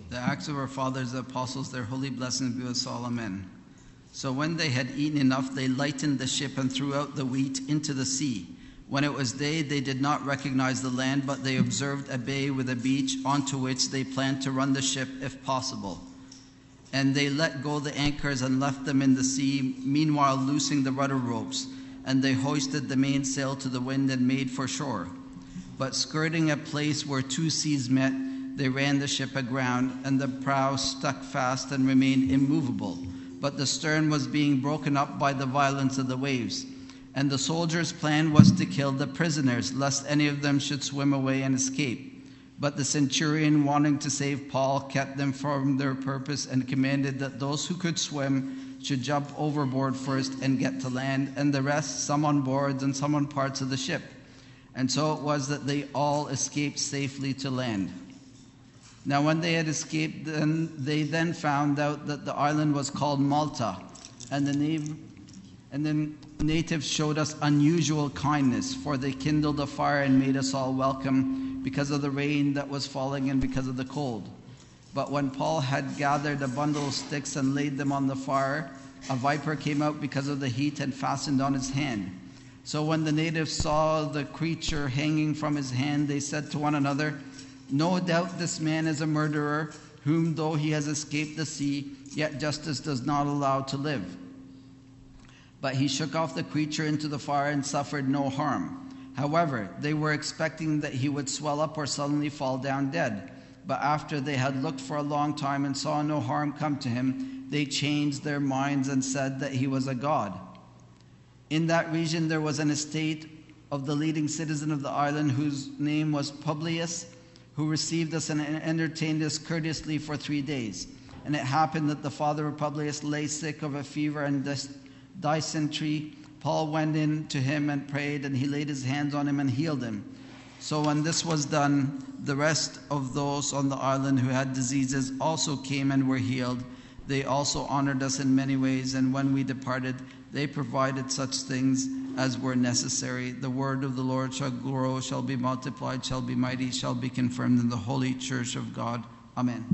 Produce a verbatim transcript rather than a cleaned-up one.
The Acts of our Fathers, the Apostles, their holy blessings be with us all. Amen. So when they had eaten enough, they lightened the ship and threw out the wheat into the sea. When it was day, they did not recognize the land, but they observed a bay with a beach onto which they planned to run the ship if possible. And they let go the anchors and left them in the sea, meanwhile loosing the rudder ropes. And they hoisted the mainsail to the wind and made for shore. But skirting a place where two seas met, they ran the ship aground, and the prow stuck fast and remained immovable. But the stern was being broken up by the violence of the waves. And the soldiers' plan was to kill the prisoners, lest any of them should swim away and escape. But the centurion, wanting to save Paul, kept them from their purpose and commanded that those who could swim should jump overboard first and get to land, and the rest, some on boards and some on parts of the ship. And so it was that they all escaped safely to land. Now when they had escaped, then they then found out that the island was called Malta, and the, nav- and the natives showed us unusual kindness, for they kindled a fire and made us all welcome because of the rain that was falling and because of the cold. But when Paul had gathered a bundle of sticks and laid them on the fire, a viper came out because of the heat and fastened on his hand. So when the natives saw the creature hanging from his hand, they said to one another, "No doubt this man is a murderer, whom though he has escaped the sea, yet justice does not allow to live." But he shook off the creature into the fire and suffered no harm. However, they were expecting that he would swell up or suddenly fall down dead. But after they had looked for a long time and saw no harm come to him, they changed their minds and said that he was a god. In that region there was an estate of the leading citizen of the island, whose name was Publius, who received us and entertained us courteously for three days. And it happened that the father of Publius lay sick of a fever and dysentery. Paul went in to him and prayed, and he laid his hands on him and healed him. So when this was done, the rest of those on the island who had diseases also came and were healed. They also honored us in many ways, and when we departed, they provided such things as were necessary. The word of the Lord shall grow, shall be multiplied, shall be mighty, shall be confirmed in the holy church of God. Amen.